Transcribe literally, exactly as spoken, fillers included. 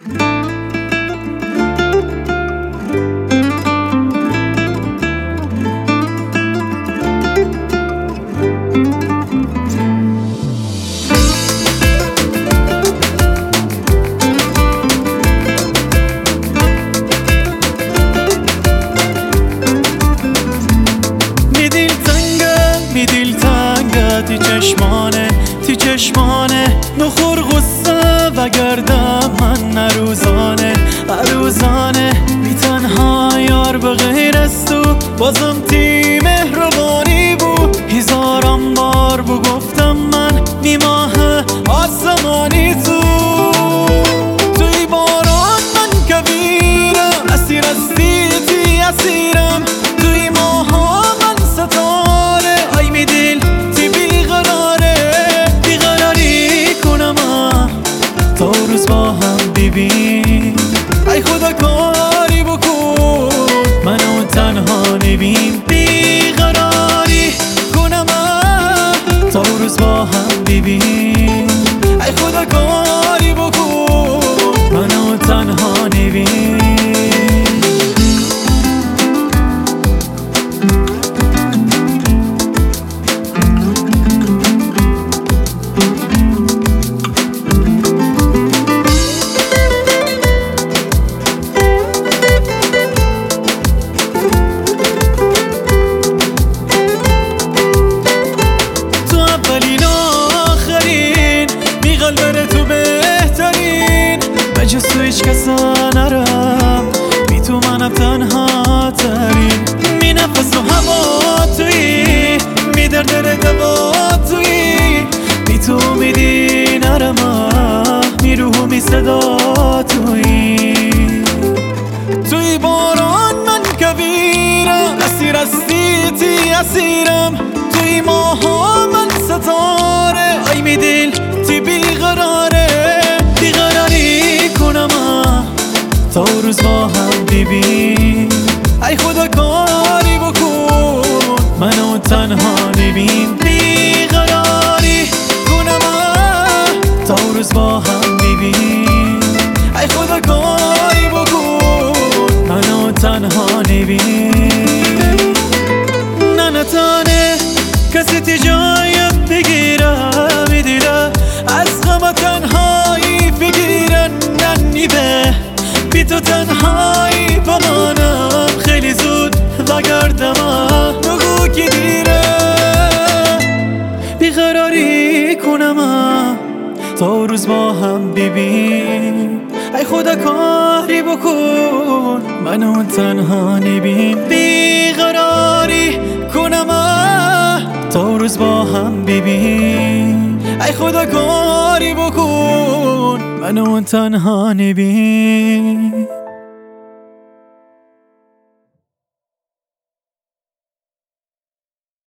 تی چشمانه تی چشمانه نخور غصه و گردم من نروزانه عروزانه بی تنها یار به غیر از تو بازم تی مهربانی بود هزاران بار بو گفتم من بی ماه آسمانی تو توی باران من کبیرم اسیر استی تی اسیرم توی ماها من ستاره آی می دل تا روز با هم ببین ای خدا کاری بکن منو تنها نبین بیقراری کنم تا روز با هم ببین ای خدا کاری بکن منو تنها نبین جز تو هیچ کسا نرم بی تو منم تنها ترین می نفس و هوا توی می دردر دوا توی بی تو میدی نرم می روح و می صدا توی توی باران من کبیرم اسیر استی تی اسیرم توی ماها من ستاره آی می دل تی بیقراره بیقراری کنم تا روز با هم ببین ای خدا کاری بکن منو تنها نبین بیقراری کنم تا روز با هم ببین ای خدا کاری بکن منو تنها نبین نه نتانه کسی تی جایم بگیرم میدیره از غم تنهایی بگیرن ننیبه بی تو تنهایی بمانم خیلی زود وگردم نگو که دیره بیقراری کنم تا روز با هم ببین ای خدا کاری بکن منو تنها نبین بیقراری کنم تا روز با هم ببین ای خدا کاری بکن منو تنها نبین